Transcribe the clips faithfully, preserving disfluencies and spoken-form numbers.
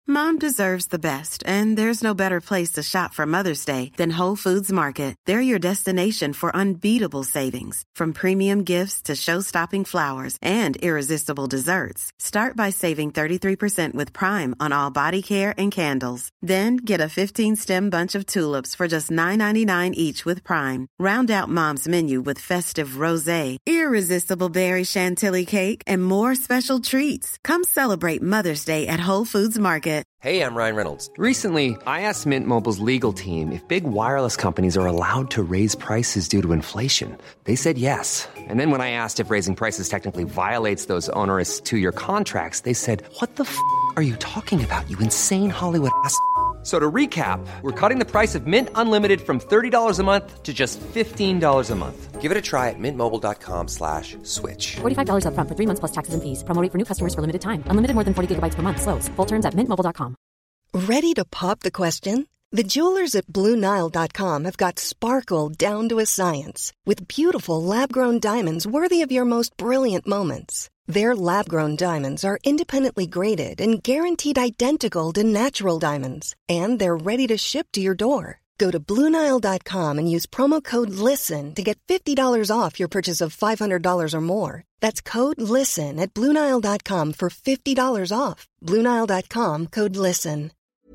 Mom deserves the best, and there's no better place to shop for Mother's Day than Whole Foods Market. They're your destination for unbeatable savings, from premium gifts to show-stopping flowers and irresistible desserts. Start by saving thirty-three percent with Prime on all body care and candles. Then get a fifteen-stem bunch of tulips for just nine ninety-nine each with Prime. Round out Mom's menu with festive rosé, irresistible berry chantilly cake, and more special treats. Come celebrate Mother's Day at Whole Foods Market. Hey, I'm Ryan Reynolds. Recently, I asked Mint Mobile's legal team if big wireless companies are allowed to raise prices due to inflation. They said yes. And then when I asked if raising prices technically violates those onerous two-year contracts, they said, what the f*** are you talking about, you insane Hollywood ass f- So to recap, we're cutting the price of Mint Unlimited from thirty dollars a month to just fifteen dollars a month. Give it a try at mintmobile.com slash switch. forty-five dollars up front for three months plus taxes and fees. Promo rate for new customers for limited time. Unlimited more than forty gigabytes per month. Slows full terms at mint mobile dot com. Ready to pop the question? The jewelers at Blue Nile dot com have got sparkle down to a science with beautiful lab-grown diamonds worthy of your most brilliant moments. Their lab-grown diamonds are independently graded and guaranteed identical to natural diamonds, and they're ready to ship to your door. Go to Blue Nile dot com and use promo code LISTEN to get fifty dollars off your purchase of five hundred dollars or more. That's code LISTEN at Blue Nile dot com for fifty dollars off. Blue Nile dot com, code LISTEN.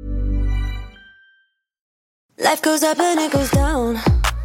Life goes up and it goes down.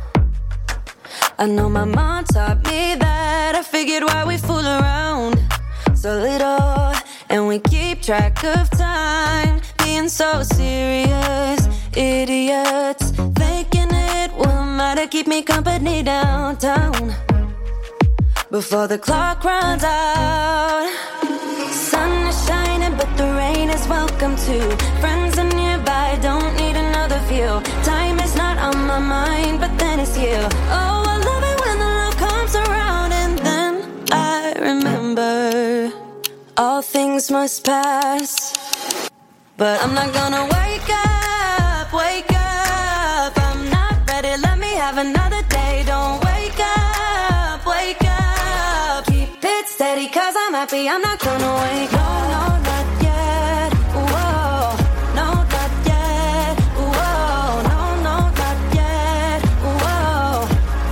I know my mom taught me that. I figured why we fool around so little, and we keep track of time, being so serious, idiots, thinking it will matter, keep me company downtown before the clock runs out. Sun is shining but the rain is welcome too. Friends are nearby, don't need another view. Time is not on my mind, but then it's you. Oh, I love it when the love comes around, and then I remember all things must pass. But I'm not gonna wake up, wake up. I'm not ready, let me have another day. Don't wake up, wake up. Keep it steady, cause I'm happy, I'm not gonna wake up. No, no, not yet, whoa. No, not yet, whoa. No, no, not yet, whoa.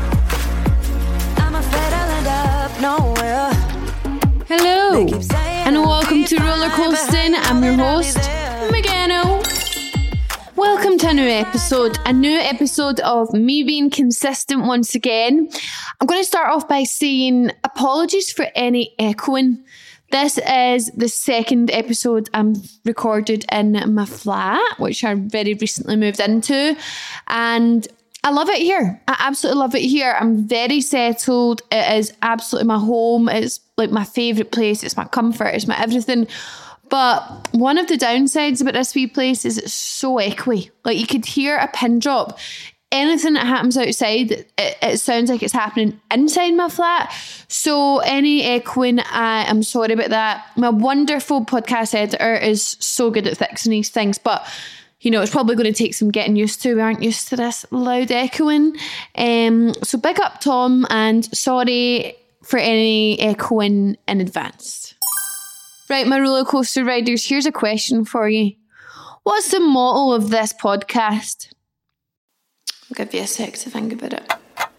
I'm afraid I'll end up nowhere. Hello, and welcome to Roller Coasting. I'm your host, Megano. Welcome to a new episode, a new episode of me being consistent once again. I'm going to start off by saying apologies for any echoing. This is the second episode I'm recorded in my flat, which I very recently moved into, and I love it here. I absolutely love it here. I'm very settled. It is absolutely my home. It's like my favourite place. It's my comfort. It's my everything. But one of the downsides about this wee place is it's so echoey. Like, you could hear a pin drop. Anything that happens outside, it, it sounds like it's happening inside my flat. So any echoing, I am sorry about that. My wonderful podcast editor is so good at fixing these things, but you know, it's probably going to take some getting used to. We aren't used to this loud echoing. Um, so big up Tom, and sorry for any echoing in advance. Right, my roller coaster riders, here's a question for you. What's the motto of this podcast? I'll give you a sec to think about it.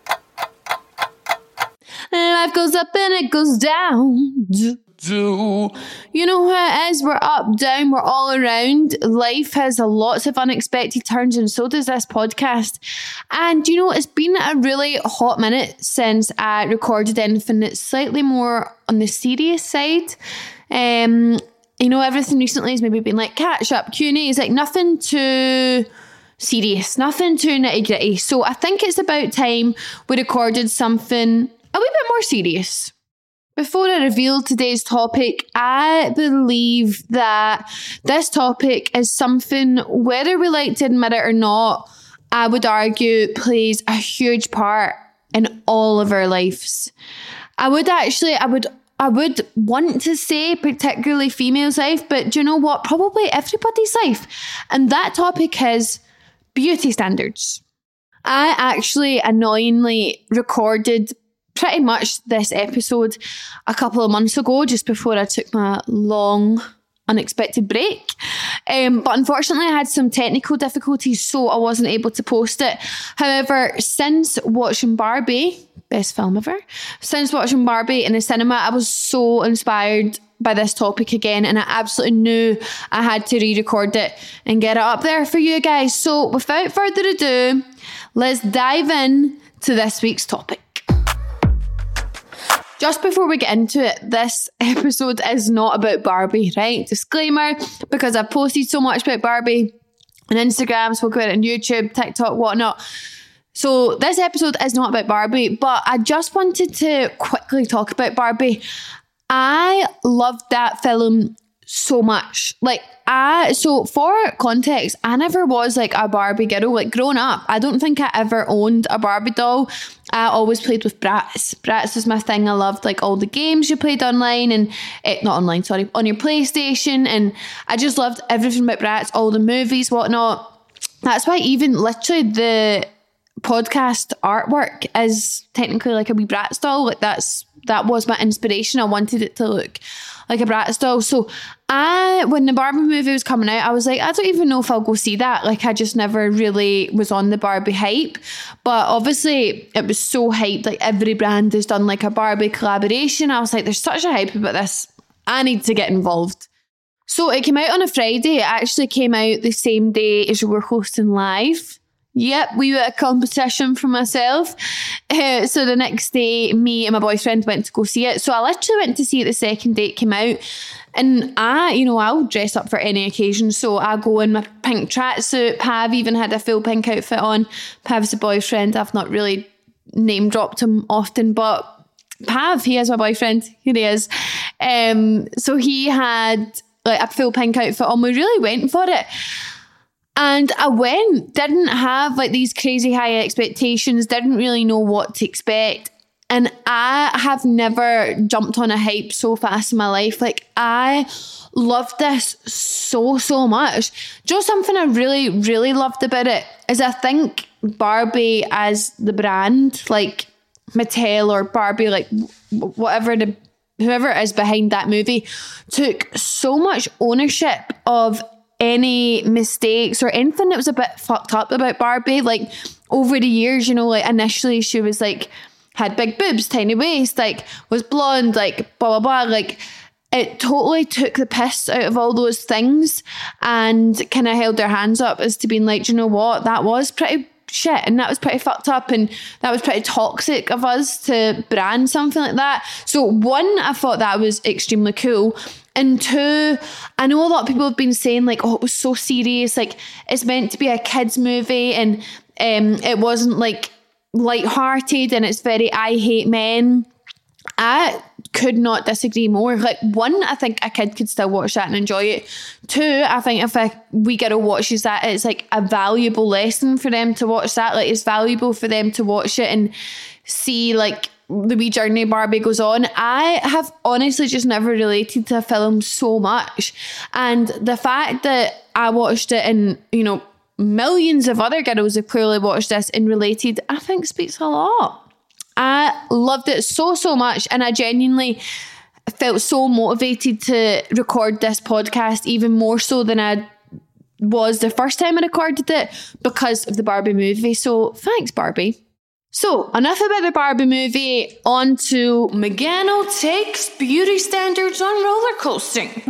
Life goes up and it goes down. Do. You know how it is? We're up, down, we're all around. Life has a lots of unexpected turns, and so does this podcast. And you know, it's been a really hot minute since I recorded anything that's slightly more on the serious side. Um, you know, everything recently has maybe been like catch up, Q and A. It's like nothing too serious, nothing too nitty gritty. So I think it's about time we recorded something a wee bit more serious. Before I reveal today's topic, I believe that this topic is something, whether we like to admit it or not, I would argue plays a huge part in all of our lives. I would actually, I would I would want to say particularly females' life, but do you know what? Probably everybody's life. And that topic is beauty standards. I actually annoyingly recorded pretty much this episode a couple of months ago, just before I took my long unexpected break. Um, but unfortunately I had some technical difficulties, so I wasn't able to post it. However, since watching Barbie, best film ever, since watching Barbie in the cinema, I was so inspired by this topic again, and I absolutely knew I had to re-record it and get it up there for you guys. So without further ado, let's dive in to this week's topic. Just before we get into it, this episode is not about Barbie, right? Disclaimer, because I've posted so much about Barbie on Instagram, spoke about it on YouTube, TikTok, whatnot. So this episode is not about Barbie, but I just wanted to quickly talk about Barbie. I loved that film so much. Like, I, so for context, I never was like a Barbie girl. Like, growing up, I don't think I ever owned a Barbie doll. I always played with Bratz. Bratz was my thing. I loved like all the games you played online and, eh, not online, sorry, on your PlayStation. And I just loved everything about Bratz, all the movies, whatnot. That's why even literally the podcast artwork is technically like a wee Bratz doll. Like that's, that was my inspiration. I wanted it to look like a Bratz doll. So I, when the Barbie movie was coming out, I was like, I don't even know if I'll go see that. Like, I just never really was on the Barbie hype. But obviously it was so hyped. Like, every brand has done like a Barbie collaboration. I was like, there's such a hype about this. I need to get involved. So it came out on a Friday. It actually came out the same day as you were hosting live. Yep, we were at a competition for myself. Uh, so the next day, me and my boyfriend went to go see it. So I literally went to see it the second day it came out. And I, you know, I'll dress up for any occasion. So I go in my pink tracksuit. Pav even had a full pink outfit on. Pav's a boyfriend. I've not really name dropped him often, but Pav, he is my boyfriend. Here he is. Um, so he had like a full pink outfit on. We really went for it. And I went, didn't have like these crazy high expectations, didn't really know what to expect. And I have never jumped on a hype so fast in my life. Like, I loved this so, so much. Just something I really, really loved about it is I think Barbie as the brand, like Mattel or Barbie, like whatever the, whoever is behind that movie, took so much ownership of any mistakes or anything that was a bit fucked up about Barbie. Like, over the years, you know, like initially she was like, had big boobs, tiny waist, like was blonde, like blah, blah, blah. Like, it totally took the piss out of all those things and kind of held their hands up as to being like, do you know what? That was pretty shit and that was pretty fucked up and that was pretty toxic of us to brand something like that. So one, I thought that was extremely cool. And two, I know a lot of people have been saying like, oh, it was so serious. Like, it's meant to be a kid's movie and um, it wasn't like lighthearted and it's very I hate men. I could not disagree more. Like, one, I think a kid could still watch that and enjoy it. Two, I think if a wee girl watches that, it's like a valuable lesson for them to watch that. Like, it's valuable for them to watch it and see like the wee journey Barbie goes on. I have honestly just never related to a film so much. And the fact that I watched it and, you know, millions of other girls have clearly watched this and related, I think speaks a lot. I loved it so, so much. And I genuinely felt so motivated to record this podcast, even more so than I was the first time I recorded it because of the Barbie movie. So thanks, Barbie. So enough about the Barbie movie, on to Megano takes beauty standards on roller coasting.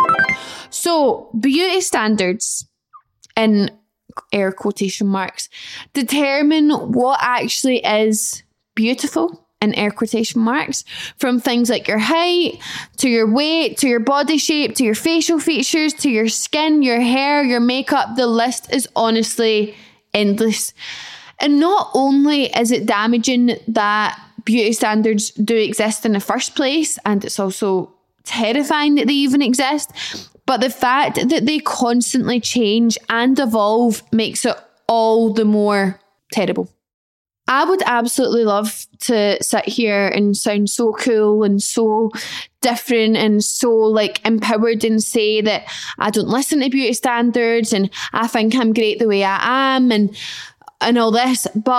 So beauty standards, in air quotation marks, determine what actually is beautiful, in air quotation marks, from things like your height, to your weight, to your body shape, to your facial features, to your skin, your hair, your makeup. The list is honestly endless. And not only is it damaging that beauty standards do exist in the first place, and it's also terrifying that they even exist, but the fact that they constantly change and evolve makes it all the more terrible. I would absolutely love to sit here and sound so cool and so different and so like empowered and say that I don't listen to beauty standards and I think I'm great the way I am and and all this, but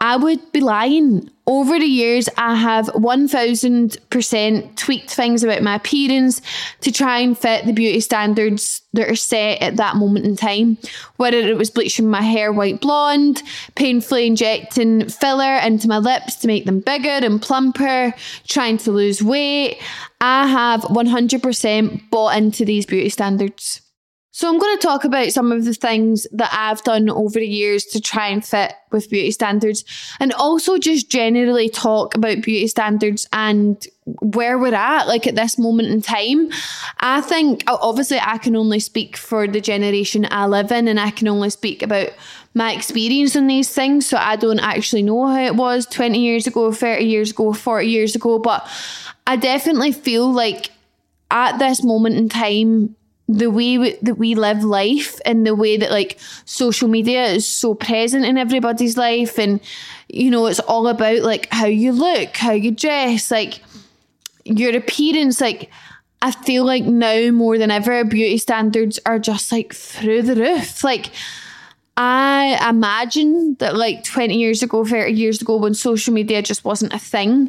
I would be lying. Over the years, I have one thousand percent tweaked things about my appearance to try and fit the beauty standards that are set at that moment in time. Whether it was bleaching my hair white blonde, painfully injecting filler into my lips to make them bigger and plumper, trying to lose weight, I have one hundred percent bought into these beauty standards. So I'm going to talk about some of the things that I've done over the years to try and fit with beauty standards, and also just generally talk about beauty standards and where we're at, like at this moment in time. I think, obviously, I can only speak for the generation I live in, and I can only speak about my experience on these things. So I don't actually know how it was twenty years ago, thirty years ago, forty years ago. But I definitely feel like at this moment in time, the way we, that we live life and the way that like social media is so present in everybody's life, and you know, it's all about like how you look, how you dress, like your appearance. Like I feel like now more than ever, beauty standards are just like through the roof. Like I imagine that like twenty years ago, thirty years ago, when social media just wasn't a thing,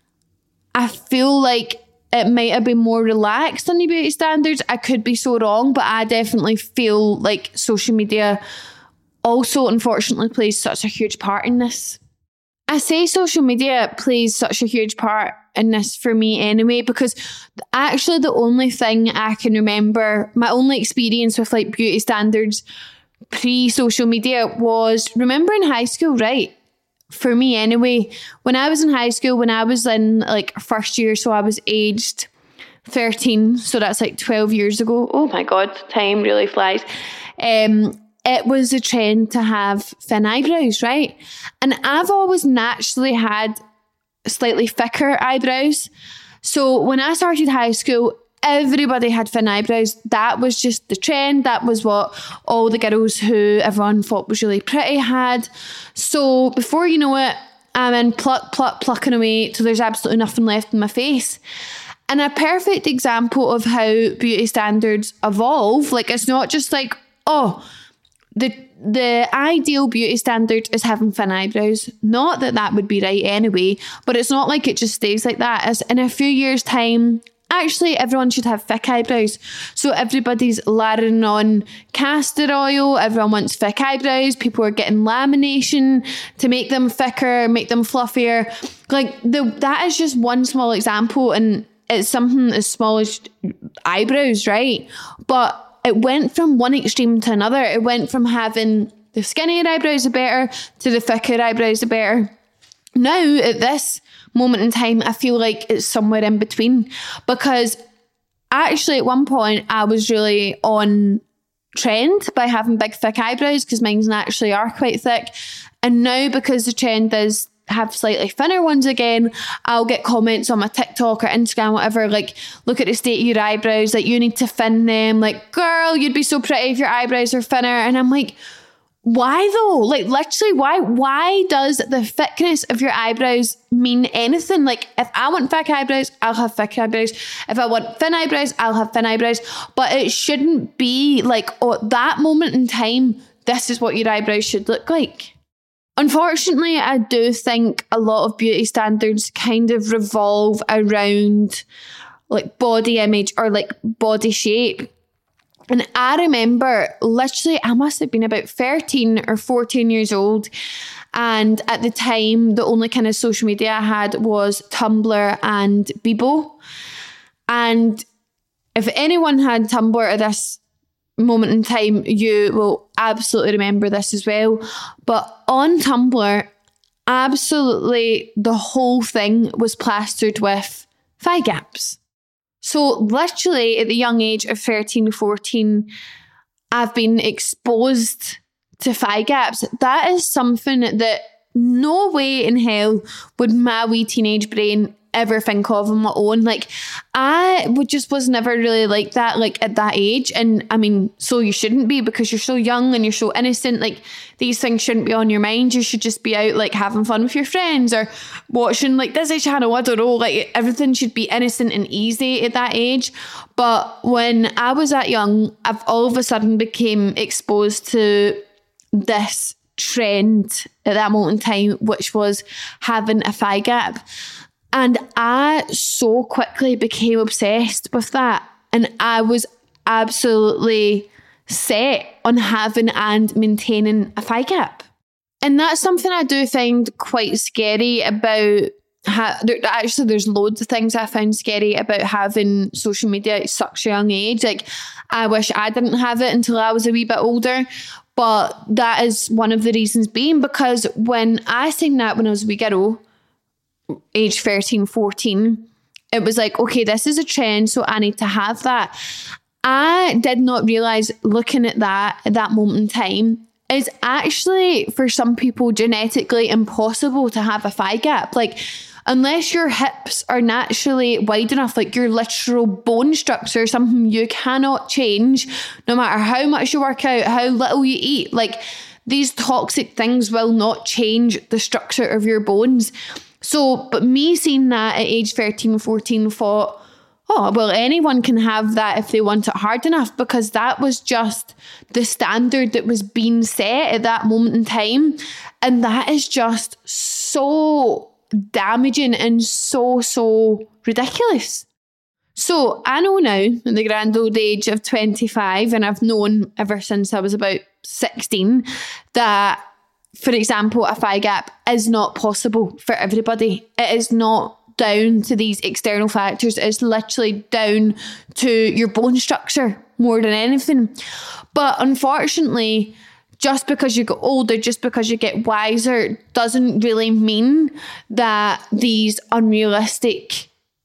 I feel like it might have been more relaxed on the beauty standards. I could be so wrong, but I definitely feel like social media also unfortunately plays such a huge part in this. I say social media plays such a huge part in this for me anyway, because actually the only thing I can remember, my only experience with like beauty standards pre-social media was, remember in high school, right? For me anyway, when I was in high school, when I was in like first year, so I was aged thirteen, so that's like twelve years ago. Oh my God, time really flies. Um, it was a trend to have thin eyebrows, right? And I've always naturally had slightly thicker eyebrows. So when I started high school, everybody had thin eyebrows. That was just the trend. That was what all the girls who everyone thought was really pretty had. So before you know it, I'm in pluck, pluck, plucking away till there's absolutely nothing left in my face. And a perfect example of how beauty standards evolve, like it's not just like, oh, the the ideal beauty standard is having thin eyebrows. Not that that would be right anyway, but it's not like it just stays like that. As in a few years' time, actually, everyone should have thick eyebrows. So everybody's layering on castor oil. Everyone wants thick eyebrows. People are getting lamination to make them thicker, make them fluffier. Like the that is just one small example, and it's something as small as eyebrows, right? But it went from one extreme to another. It went from having the skinnier eyebrows are better to the thicker eyebrows are better. Now, at this moment in time, I feel like it's somewhere in between, because actually at one point I was really on trend by having big thick eyebrows, because mine naturally are quite thick. And now, because the trend is have slightly thinner ones again, I'll get comments on my TikTok or Instagram, whatever, like, look at the state of your eyebrows, like you need to thin them, like, girl, you'd be so pretty if your eyebrows are thinner. And I'm like, why though? Like literally, why why does the thickness of your eyebrows mean anything? Like if I want thick eyebrows, I'll have thick eyebrows. If I want thin eyebrows, I'll have thin eyebrows. But it shouldn't be like, oh, at that moment in time, this is what your eyebrows should look like. Unfortunately, I do think a lot of beauty standards kind of revolve around like body image or like body shape. And I remember literally, I must have been about thirteen or fourteen years old. And at the time, the only kind of social media I had was Tumblr and Bebo. And if anyone had Tumblr at this moment in time, you will absolutely remember this as well. But on Tumblr, absolutely the whole thing was plastered with thigh gaps. So literally at the young age of thirteen, fourteen, I've been exposed to thigh gaps. That is something that no way in hell would my wee teenage brain ever think of on my own. Like I would just was never really like that, like at that age. And I mean, so you shouldn't be, because you're so young and you're so innocent. Like these things shouldn't be on your mind. You should just be out like having fun with your friends or watching like Disney Channel. I don't know, like everything should be innocent and easy at that age. But when I was that young, I've all of a sudden became exposed to this trend at that moment in time, which was having a thigh gap. And I so quickly became obsessed with that. And I was absolutely set on having and maintaining a thigh gap. And that's something I do find quite scary about. Ha- there, actually, there's loads of things I found scary about having social media at such a young age. Like, I wish I didn't have it until I was a wee bit older. But that is one of the reasons being because when I seen that when I was a wee girl, age thirteen, fourteen, it was like, okay, this is a trend, so I need to have that. I did not realise looking at that at that moment in time, it's actually for some people genetically impossible to have a thigh gap. Like, unless your hips are naturally wide enough, like your literal bone structure, something you cannot change no matter how much you work out, how little you eat. Like, these toxic things will not change the structure of your bones. So, but me seeing that at age thirteen, fourteen, thought, oh, well, anyone can have that if they want it hard enough, because that was just the standard that was being set at that moment in time. And that is just so damaging and so, so ridiculous. So I know now at the grand old age of twenty-five, and I've known ever since I was about sixteen, that, for example, a thigh gap is not possible for everybody. It is not down to these external factors. It's literally down to your bone structure more than anything. But unfortunately, just because you get older, just because you get wiser, doesn't really mean that these unrealistic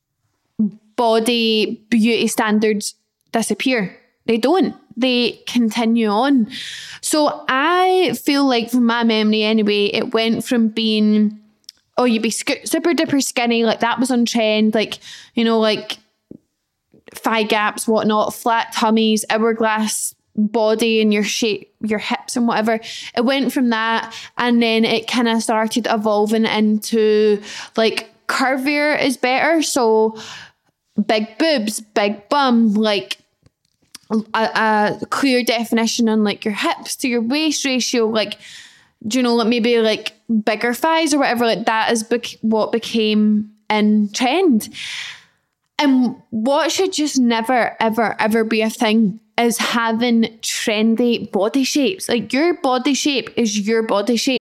body beauty standards disappear. They don't. They continue on. So I feel like from my memory anyway, it went from being, oh, you'd be sc- super duper skinny, like that was on trend, like, you know, like thigh gaps, whatnot, flat tummies, hourglass body and your shape, your hips and whatever. It went from that, and then it kind of started evolving into like curvier is better. So big boobs, big bum, like a, a clear definition on like your hips to your waist ratio, like, do you know, like maybe like bigger thighs or whatever, like that is bec- what became in trend. And what should just never, ever, ever be a thing is having trendy body shapes. Like, your body shape is your body shape.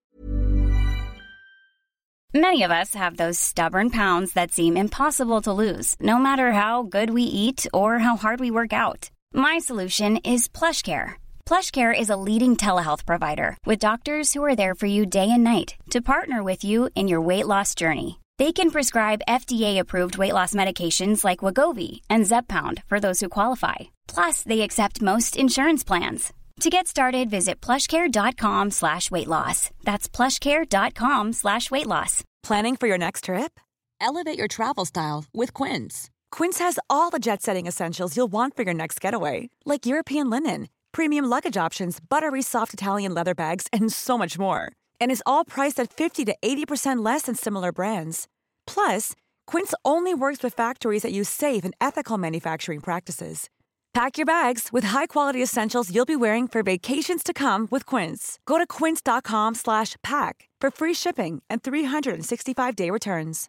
Many of us have those stubborn pounds that seem impossible to lose, no matter how good we eat or how hard we work out. My solution is PlushCare. PlushCare is a leading telehealth provider with doctors who are there for you day and night to partner with you in your weight loss journey. They can prescribe F D A-approved weight loss medications like Wegovy and Zepbound for those who qualify. Plus, they accept most insurance plans. To get started, visit plushcare.com slash weight loss. That's plushcare.com slash weight loss. Planning for your next trip? Elevate your travel style with Quince. Quince has all the jet-setting essentials you'll want for your next getaway, like European linen, premium luggage options, buttery soft Italian leather bags, and so much more. And is all priced at fifty to eighty percent less than similar brands. Plus, Quince only works with factories that use safe and ethical manufacturing practices. Pack your bags with high-quality essentials you'll be wearing for vacations to come with Quince. Go to quince.com slash pack for free shipping and three sixty-five day returns.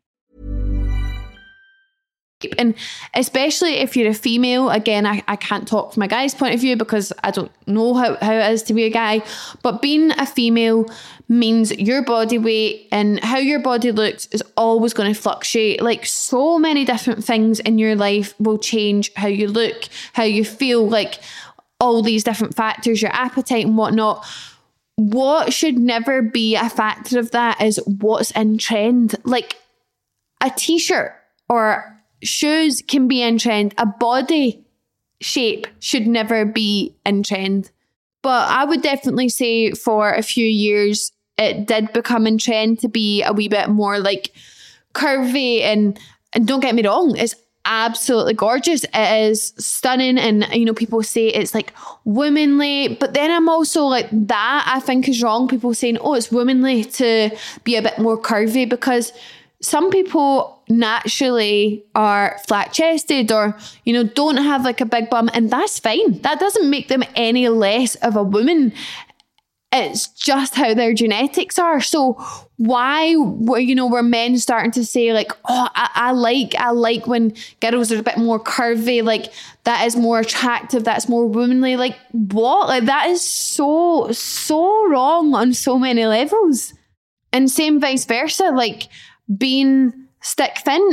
And especially if you're a female, again, I, I can't talk from a guy's point of view because I don't know how, how it is to be a guy, but being a female means your body weight and how your body looks is always going to fluctuate. Like, so many different things in your life will change how you look, how you feel, like all these different factors, your appetite and whatnot. What should never be a factor of that is what's in trend. Like, a t-shirt or shoes can be in trend. A body shape should never be in trend. But I would definitely say for a few years, it did become in trend to be a wee bit more like curvy. And, and don't get me wrong, it's absolutely gorgeous. It is stunning. And, you know, people say it's like womanly. But then I'm also like, that I think is wrong. People saying, oh, it's womanly to be a bit more curvy, because some people naturally are flat chested or, you know, don't have like a big bum, and that's fine. That doesn't make them any less of a woman. it's just how their genetics are. So why, you know, were men starting to say like, oh, I, I like, I like when girls are a bit more curvy, like that is more attractive, that's more womanly. Like what? Like that is so, so wrong on so many levels. And same vice versa, like being stick thin,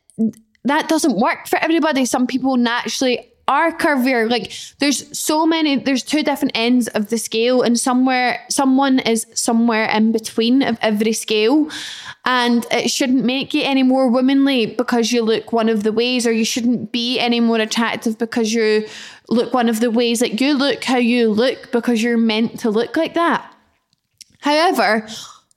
that doesn't work for everybody. Some people naturally are curvier. Like there's so many, there's two different ends of the scale, and somewhere, someone is somewhere in between of every scale. And it shouldn't make you any more womanly because you look one of the ways, or you shouldn't be any more attractive because you look one of the ways. Like you look how you look because you're meant to look like that. However,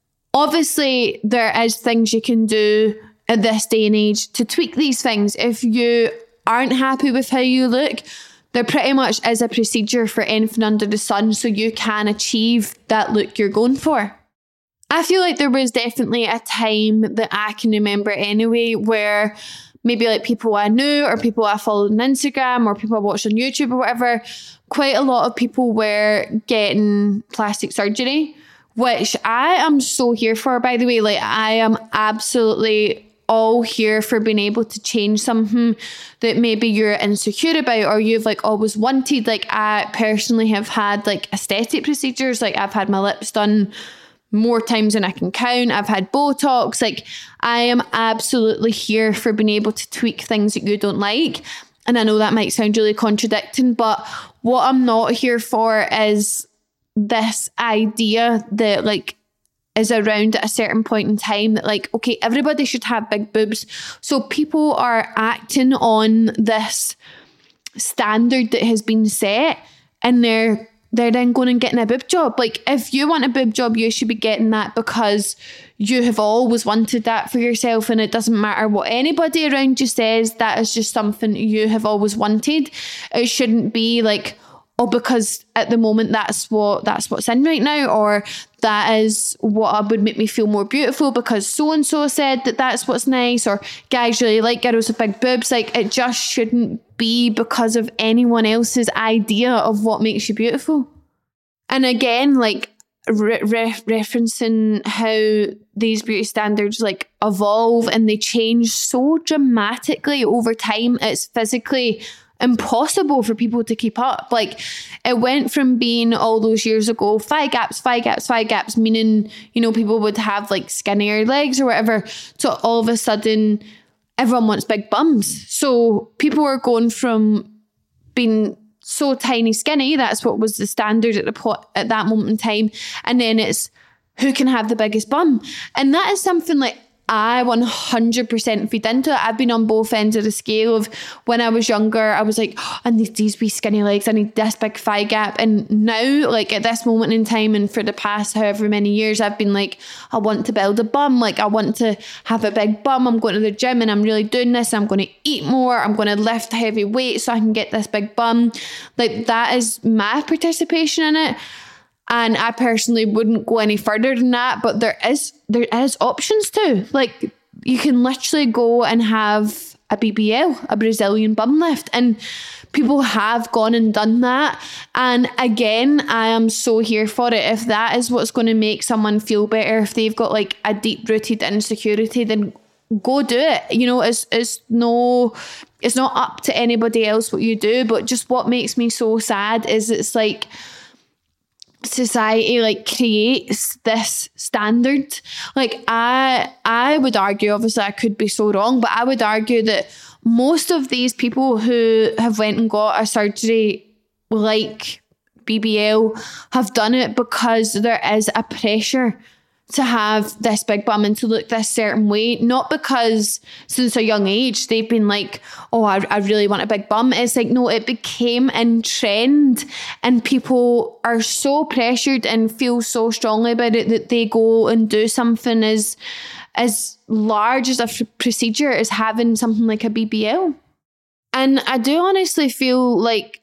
obviously there is things you can do at this day and age to tweak these things. If you aren't happy with how you look, there pretty much is a procedure for anything under the sun so you can achieve that look you're going for. I feel like there was definitely a time that I can remember anyway where maybe like people I knew or people I followed on Instagram or people I watched on YouTube or whatever, quite a lot of people were getting plastic surgery, which I am so here for, by the way. Like I am absolutely all here for being able to change something that maybe you're insecure about or you've like always wanted. Like I personally have had like aesthetic procedures. Like I've had my lips done more times than I can count. I've had Botox. Like I am absolutely here for being able to tweak things that you don't like. And I know that might sound really contradicting, but what I'm not here for is this idea that like is around at a certain point in time that like, okay, everybody should have big boobs. So people are acting on this standard that has been set, and they're they're then going and getting a boob job. Like if you want a boob job, you should be getting that because you have always wanted that for yourself, and it doesn't matter what anybody around you says. That is just something you have always wanted. It shouldn't be like, oh, because at the moment that's what that's what's in right now, or that is what would make me feel more beautiful because so-and-so said that that's what's nice, or guys really like girls with big boobs. Like it just shouldn't be because of anyone else's idea of what makes you beautiful. And again, like re- re- referencing how these beauty standards like evolve and they change so dramatically over time, it's physically impossible for people to keep up. Like it went from being all those years ago, thigh gaps, thigh gaps, thigh gaps, meaning, you know, people would have like skinnier legs or whatever, to all of a sudden everyone wants big bums. So people are going from being so tiny skinny, that's what was the standard at the pot at that moment in time, and then it's who can have the biggest bum. And that is something like I one hundred percent feed into it. I've been on both ends of the scale of when I was younger, I was like, oh, I need these wee skinny legs, I need this big thigh gap. And now, like at this moment in time and for the past however many years, I've been like, I want to build a bum. Like I want to have a big bum. I'm going to the gym and I'm really doing this. I'm going to eat more. I'm going to lift heavy weights so I can get this big bum. Like that is my participation in it. And I personally wouldn't go any further than that, but there is there is options too. Like you can literally go and have a B B L, a Brazilian bum lift, and people have gone and done that. And again, I am so here for it. If that is what's going to make someone feel better, if they've got like a deep-rooted insecurity, then go do it. You know, it's it's no it's not up to anybody else what you do, but just what makes me so sad is it's like society like creates this standard. Like I I would argue, obviously I could be so wrong, but I would argue that most of these people who have went and got a surgery like B B L have done it because there is a pressure to have this big bum and to look this certain way, not because since a young age they've been like, oh, I, I really want a big bum. It's like, no, it became in trend and people are so pressured and feel so strongly about it that they go and do something as, as large as a f- procedure as having something like a B B L. And I do honestly feel like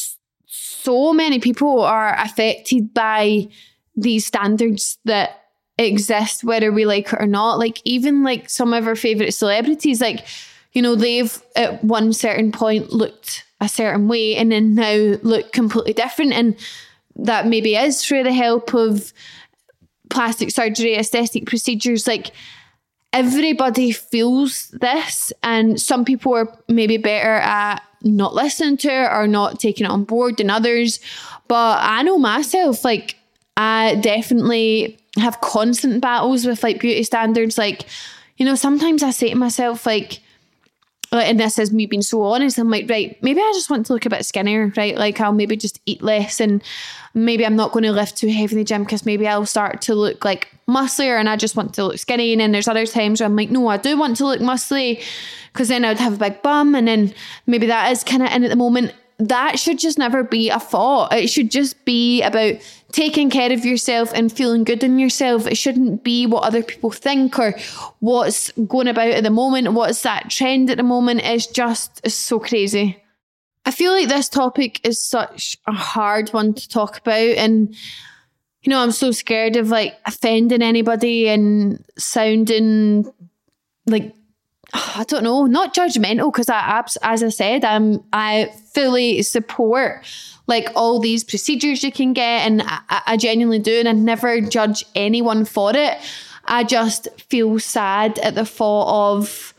so many people are affected by these standards that exist, whether we like it or not. Like even like some of our favourite celebrities, like, you know, they've at one certain point looked a certain way and then now look completely different. And that maybe is through the help of plastic surgery, aesthetic procedures. Like, everybody feels this, and some people are maybe better at not listening to it or not taking it on board than others. But I know myself, like, I definitely have constant battles with like beauty standards. Like, you know, sometimes I say to myself, like, and this is me being so honest, I'm like, right, maybe I just want to look a bit skinnier, right? Like, I'll maybe just eat less, and maybe I'm not going to lift too heavy in the gym because maybe I'll start to look like musclier and I just want to look skinny. And then there's other times where I'm like, no, I do want to look muscly because then I'd have a big bum, and then maybe that is kind of in at the moment. That should just never be a thought. It should just be about taking care of yourself and feeling good in yourself. It shouldn't be what other people think or what's going about at the moment. What's that trend at the moment is just is so crazy. I feel like this topic is such a hard one to talk about, and you know, I'm so scared of like offending anybody and sounding like, I don't know, not judgmental, because I, as I said, I'm, I fully support like all these procedures you can get, and I, I genuinely do, and I never judge anyone for it. I just feel sad at the thought of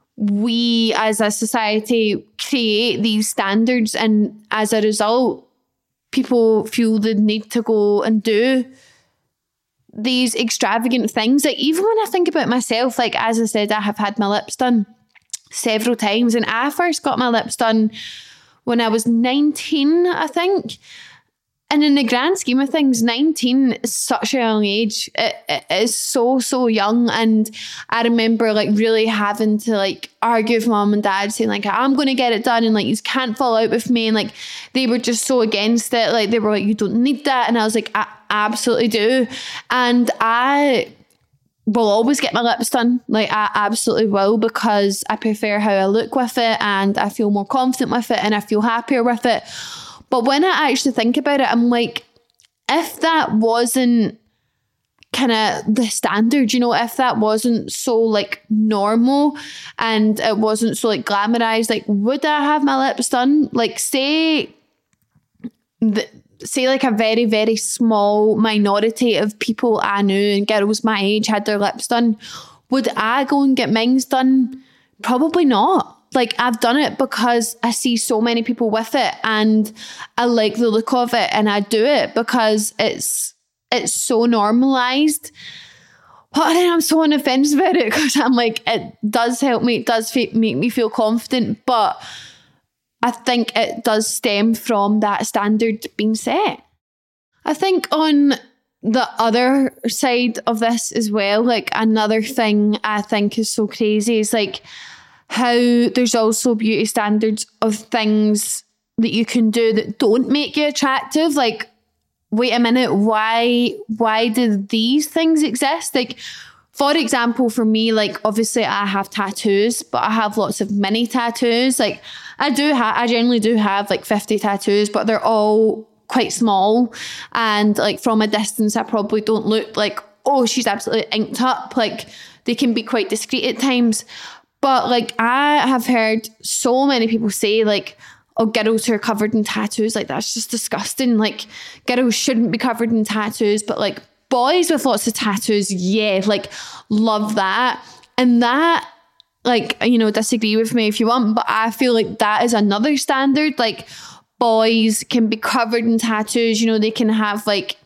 we as a society create these standards, and as a result, people feel the need to go and do these extravagant things. Like, even when I think about myself, like, as I said, I have had my lips done several times, and I first got my lips done when I was nineteen, I think. And in the grand scheme of things, nineteen is such a young age. It, it is so, so young. And I remember like really having to like argue with mom and dad, saying like, I'm going to get it done, and like, you can't fall out with me. And like, they were just so against it. Like, they were like, you don't need that. And I was like, I absolutely do. And I will always get my lips done. Like, I absolutely will, because I prefer how I look with it, and I feel more confident with it, and I feel happier with it. But when I actually think about it, I'm like, if that wasn't kind of the standard, you know, if that wasn't so like normal and it wasn't so like glamorized, like, would I have my lips done? Like, say, the, say like a very, very small minority of people I knew and girls my age had their lips done. Would I go and get mine done? Probably not. Like, I've done it because I see so many people with it, and I like the look of it, and I do it because it's it's so normalized. But then I'm so on the fence about it, because I'm like, it does help me, it does make me feel confident, but I think it does stem from that standard being set. I think on the other side of this as well, like, another thing I think is so crazy is like how there's also beauty standards of things that you can do that don't make you attractive. Like, wait a minute, why why do these things exist? Like, for example, for me, like, obviously I have tattoos, but I have lots of mini tattoos. Like, I do have, I generally do have like fifty tattoos, but they're all quite small. And like, from a distance, I probably don't look like, oh, she's absolutely inked up. Like, they can be quite discreet at times. But like, I have heard so many people say like, oh, girls who are covered in tattoos, like, that's just disgusting. Like, girls shouldn't be covered in tattoos, but like, boys with lots of tattoos, yeah, like, love that. And that, like, you know, disagree with me if you want, but I feel like that is another standard. Like, boys can be covered in tattoos, you know, they can have like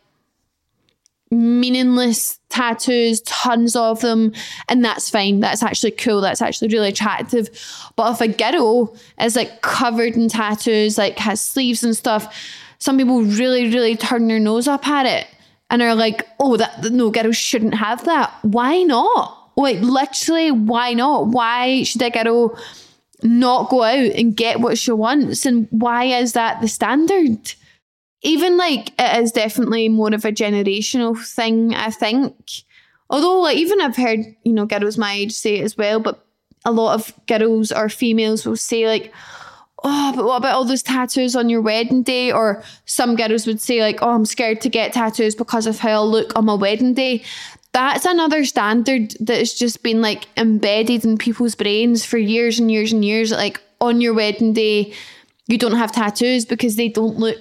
meaningless tattoos, tons of them, and that's fine. That's actually cool. That's actually really attractive. But if a girl is like covered in tattoos, like has sleeves and stuff, some people really, really turn their nose up at it and are like, oh, that no, girls shouldn't have that. Why not? Like, literally, why not? Why should a girl not go out and get what she wants? And why is that the standard? Even like, it is definitely more of a generational thing, I think. Although, like, even I've heard, you know, girls my age say it as well, but a lot of girls or females will say like, oh, but what about all those tattoos on your wedding day? Or some girls would say like, oh, I'm scared to get tattoos because of how I'll look on my wedding day. That's another standard that has just been like embedded in people's brains for years and years and years. Like, on your wedding day, you don't have tattoos because they don't look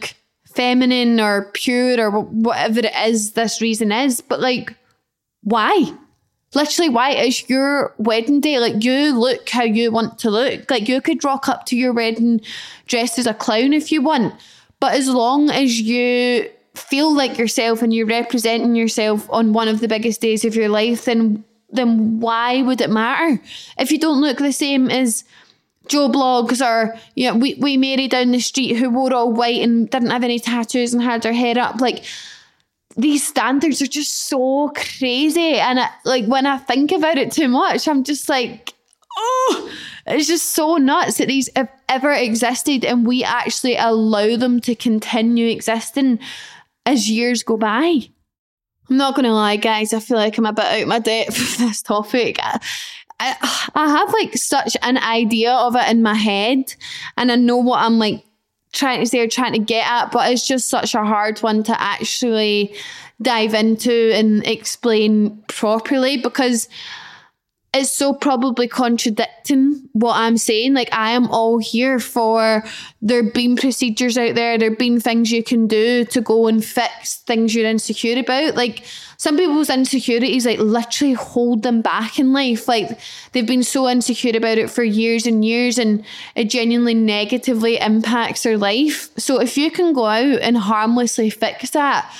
feminine or pure or whatever it is this reason is. But like, why? Literally, why? It's your wedding day. Like, you look how you want to look. Like, you could rock up to your wedding dressed as a clown if you want. But as long as you feel like yourself and you're representing yourself on one of the biggest days of your life, then then why would it matter? If you don't look the same as Joe Blogs or, you know, we, we Mary down the street who wore all white and didn't have any tattoos and had her hair up, like, these standards are just so crazy. And I, like, when I think about it too much, I'm just like, oh, it's just so nuts that these have ever existed and we actually allow them to continue existing as years go by. I'm not going to lie, guys, I feel like I'm a bit out of my depth with this topic. I, I, I have like such an idea of it in my head and I know what I'm like trying to say or trying to get at, but it's just such a hard one to actually dive into and explain properly because it's so probably contradicting what I'm saying. Like, I am all here for there being procedures out there, there being things you can do to go and fix things you're insecure about. Like, some people's insecurities like literally hold them back in life. Like, they've been so insecure about it for years and years and it genuinely negatively impacts their life. So if you can go out and harmlessly fix that,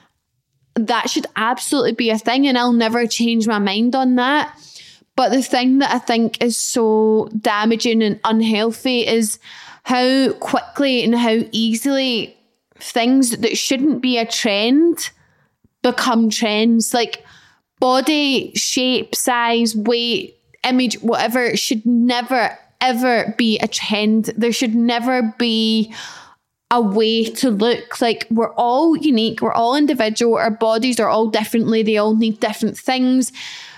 that should absolutely be a thing, and I'll never change my mind on that. But the thing that I think is so damaging and unhealthy is how quickly and how easily things that shouldn't be a trend become trends. Like, body shape, size, weight, image, whatever, should never, ever be a trend. There should never be a way to look. Like, we're all unique, we're all individual, our bodies are all differently, they all need different things.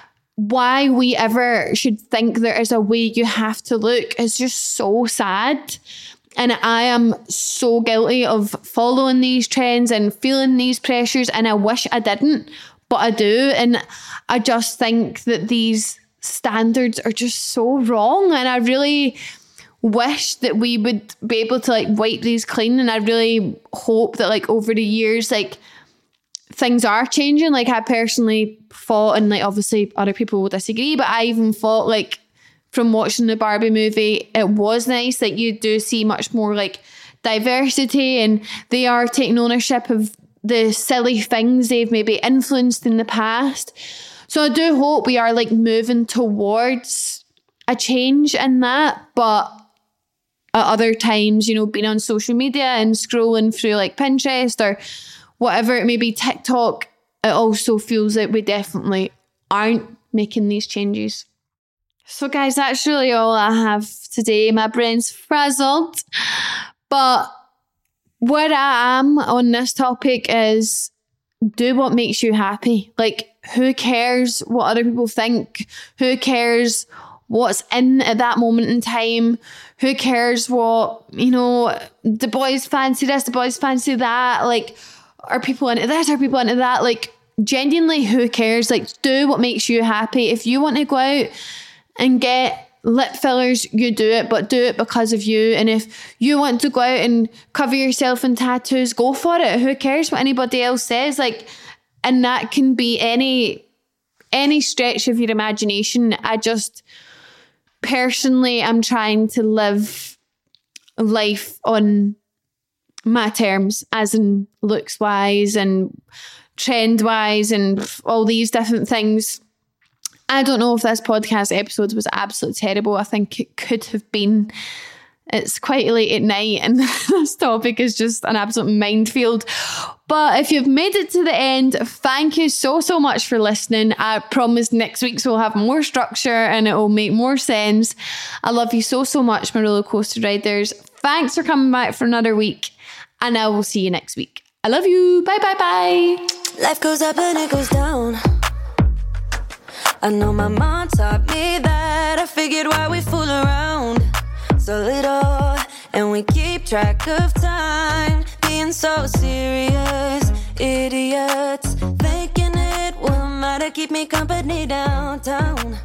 Why we ever should think there is a way you have to look is just so sad. And I am so guilty of following these trends and feeling these pressures, and I wish I didn't, but I do. And I just think that these standards are just so wrong, and I really wish that we would be able to like wipe these clean. And I really hope that like over the years, like, things are changing. Like, I personally thought, and like obviously other people will disagree, but I even thought like from watching the Barbie movie, it was nice that you do see much more like diversity and they are taking ownership of the silly things they've maybe influenced in the past. So I do hope we are like moving towards a change in that. But at other times, you know, being on social media and scrolling through like Pinterest or whatever it may be, TikTok, it also feels like we definitely aren't making these changes. So guys, that's really all I have today. My brain's frazzled. But where I am on this topic is do what makes you happy. Like, who cares what other people think? Who cares what's in at that moment in time? Who cares what, you know, the boys fancy this, the boys fancy that? Like, are people into this? Are people into that? Like, genuinely, who cares? Like, do what makes you happy. If you want to go out and get lip fillers, you do it, but do it because of you. And if you want to go out and cover yourself in tattoos, go for it. Who cares what anybody else says? Like, and that can be any any stretch of your imagination. I just personally am trying to live life on my terms, as in looks wise and trend wise and all these different things. I don't know if this podcast episode was absolutely terrible. I think it could have been. It's quite late at night and this topic is just an absolute minefield. But if you've made it to the end, thank you so, so much for listening. I promise next week's will have more structure and it will make more sense. I love you so, so much, my roller coaster riders. Thanks for coming back for another week and I will see you next week. I love you. Bye, bye, bye. Life goes up and it goes down. I know my mom taught me that. I figured why we fool around so little, and we keep track of time, being so serious, idiots, thinking it will matter, keep me company downtown,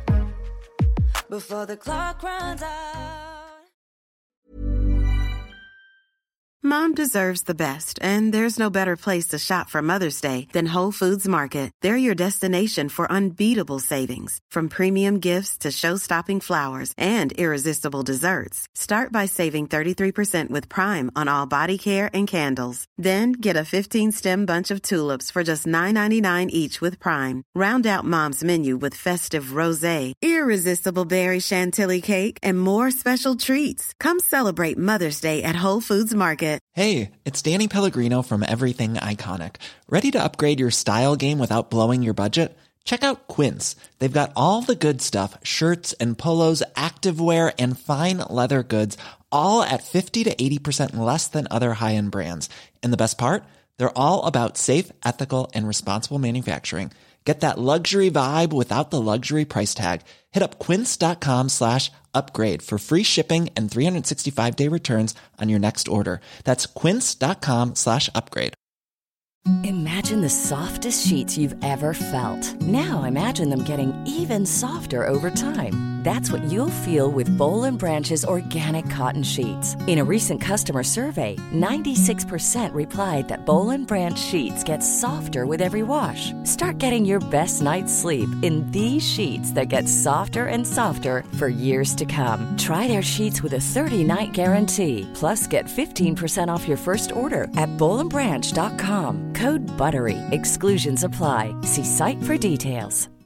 before the clock runs out. Mom deserves the best, and there's no better place to shop for Mother's Day than Whole Foods Market. They're your destination for unbeatable savings, from premium gifts to show-stopping flowers and irresistible desserts. Start by saving thirty-three percent with Prime on all body care and candles. Then get a fifteen-stem bunch of tulips for just nine ninety-nine each with Prime. Round out Mom's menu with festive rosé, irresistible berry chantilly cake, and more special treats. Come celebrate Mother's Day at Whole Foods Market. Hey, it's Danny Pellegrino from Everything Iconic. Ready to upgrade your style game without blowing your budget? Check out Quince. They've got all the good stuff, shirts and polos, activewear, and fine leather goods, all at fifty to eighty percent less than other high-end brands. And the best part? They're all about safe, ethical, and responsible manufacturing. Get that luxury vibe without the luxury price tag. Hit up quince.com slash upgrade for free shipping and three sixty-five day returns on your next order. That's quince.com slash upgrade. Imagine the softest sheets you've ever felt. Now imagine them getting even softer over time. That's what you'll feel with Boll and Branch's organic cotton sheets. In a recent customer survey, ninety-six percent replied that Boll and Branch sheets get softer with every wash. Start getting your best night's sleep in these sheets that get softer and softer for years to come. Try their sheets with a thirty-night guarantee. Plus, get fifteen percent off your first order at boll and branch dot com. Code BUTTERY. Exclusions apply. See site for details.